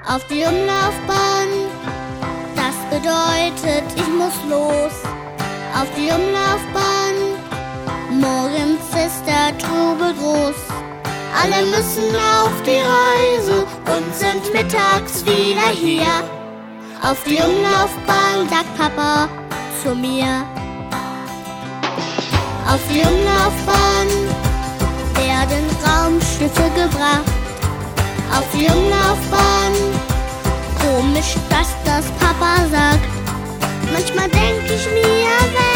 auf die Umlaufbahn. Das bedeutet, ich muss los auf die Umlaufbahn. Morgens ist der Trubel groß. Alle müssen auf die Reise und sind mittags wieder hier. Auf die Umlaufbahn, sagt Papa zu mir. Auf die Umlaufbahn werden Raumschiffe gebracht. Auf die Umlaufbahn, komisch, dass das Papa sagt. Manchmal denk ich mir,